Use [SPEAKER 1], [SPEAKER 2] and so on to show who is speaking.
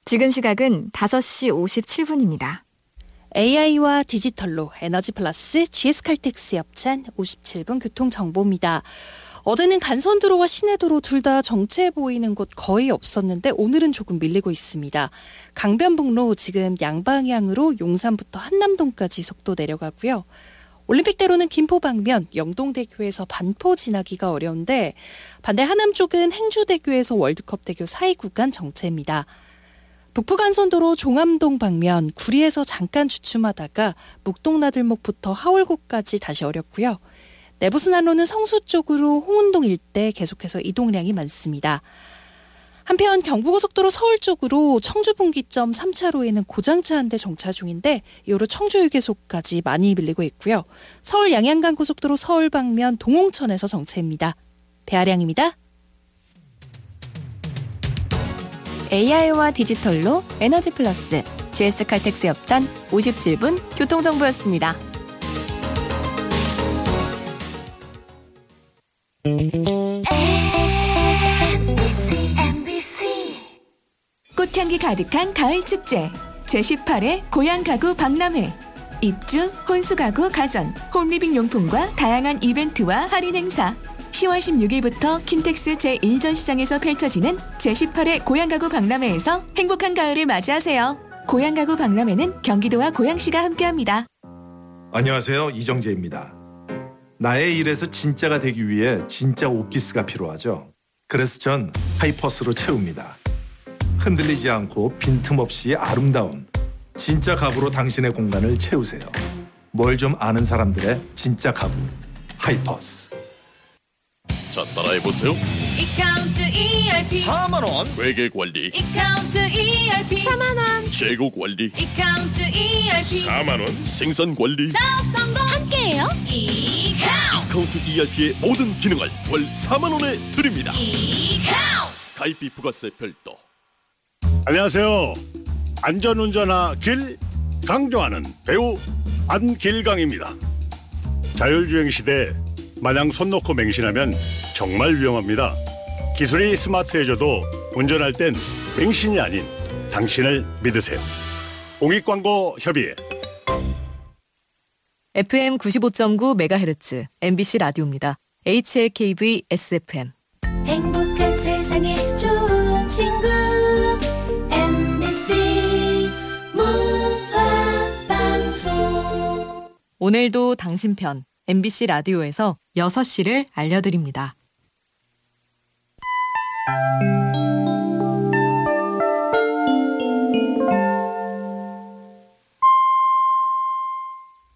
[SPEAKER 1] 지금 시각은 5시 57분입니다.
[SPEAKER 2] AI와 디지털로 에너지 플러스 GS칼텍스 협찬 57분 교통정보입니다. 어제는 간선도로와 시내도로 둘 다 정체해 보이는 곳 거의 없었는데 오늘은 조금 밀리고 있습니다. 강변북로 지금 양방향으로 용산부터 한남동까지 속도 내려가고요. 올림픽대로는 김포 방면 영동대교에서 반포 지나기가 어려운데 반대 하남 쪽은 행주대교에서 월드컵대교 사이 구간 정체입니다. 북부간선도로 종암동 방면 구리에서 잠깐 주춤하다가 묵동나들목부터 하월고까지 다시 어렵고요. 내부순환로는 성수 쪽으로 홍은동 일대 계속해서 이동량이 많습니다. 한편 경부고속도로 서울 쪽으로 청주분기점 3차로에는 고장차 한 대 정차 중인데 이후로 청주휴게소까지 많이 밀리고 있고요. 서울 양양간고속도로 서울 방면 동홍천에서 정체입니다. 배아량입니다.
[SPEAKER 1] AI와 디지털로 에너지 플러스 GS칼텍스 협찬 57분 교통정보였습니다. 꽃향기 가득한 가을 축제 제18회 고향 가구 박람회. 입주, 혼수 가구 가전, 홈리빙 용품과 다양한 이벤트와 할인 행사. 10월 16일부터 킨텍스 제1전시장에서 펼쳐지는 제18회 고향가구 박람회에서 행복한 가을을 맞이하세요. 고향가구 박람회는 경기도와 고양시가 함께합니다.
[SPEAKER 3] 안녕하세요. 이정재입니다. 나의 일에서 진짜가 되기 위해 진짜 오피스가 필요하죠. 그래서 전 하이퍼스로 채웁니다. 흔들리지 않고 빈틈없이 아름다운 진짜 가구로 당신의 공간을 채우세요. 뭘 좀 아는 사람들의 진짜 가구 하이퍼스.
[SPEAKER 4] 자, 따라해보세요.
[SPEAKER 5] 이카운트 ERP
[SPEAKER 4] 4만원 회계관리,
[SPEAKER 5] 이카운트 ERP
[SPEAKER 4] 4만원 재고관리,
[SPEAKER 5] 이카운트 ERP
[SPEAKER 4] 4만원 생산관리.
[SPEAKER 5] 사업 성공 함께해요.
[SPEAKER 4] 이카운트 ERP의 모든 기능을 월 4만원에 드립니다.
[SPEAKER 5] 이카운트
[SPEAKER 4] 가입비 부가세 별도.
[SPEAKER 6] 안녕하세요. 안전운전하 길 강조하는 배우 안길강입니다. 자율주행 시대 마냥 손 놓고 맹신하면 정말 위험합니다. 기술이 스마트해져도 운전할 땐 맹신이 아닌 당신을 믿으세요. 공익광고협의회.
[SPEAKER 1] FM 95.9MHz MBC 라디오입니다. HLKV SFM.
[SPEAKER 7] 행복한 세상에 좋은 친구 MBC 문화방송.
[SPEAKER 1] 오늘도 당신 편 MBC 라디오에서 6시를 알려드립니다.